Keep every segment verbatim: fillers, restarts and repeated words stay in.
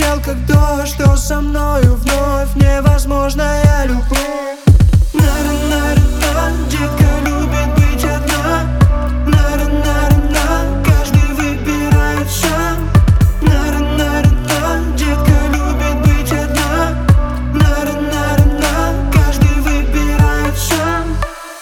прилетел как дождь, что со мною вновь невозможная любовь. На-ра-на-ра-на, детка любит быть одна. На-ра-на-ра-на, каждый выбирает сам. На-ра-на-ра-на, детка любит быть одна. На-ра-на-ра-на, каждый выбирает сам.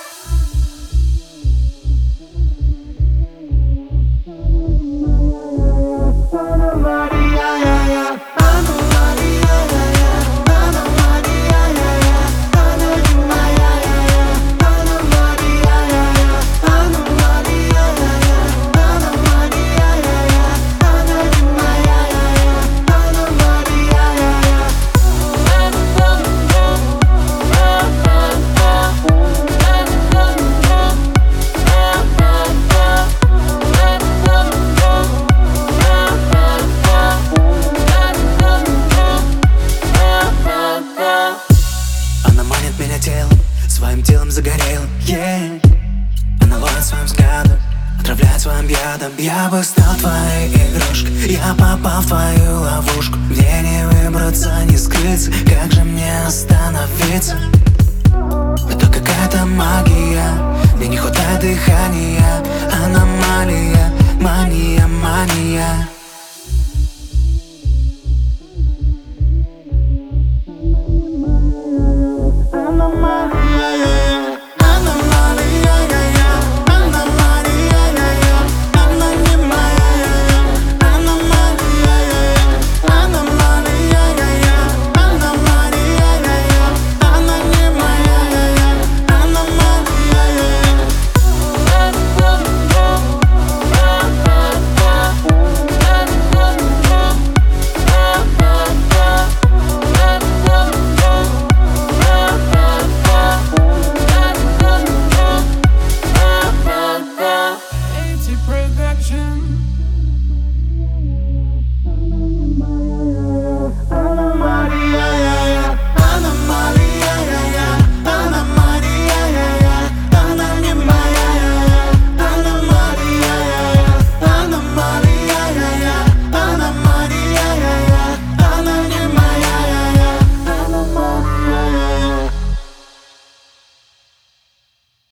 Своим телом загорел, yeah. Она ловит своим взглядом, отравляет своим ядом. Я бы стал твоей игрушкой, я попал в твою ловушку. Где не выбраться, не скрыться, как же мне остановиться? Это какая-то магия, мне не хватает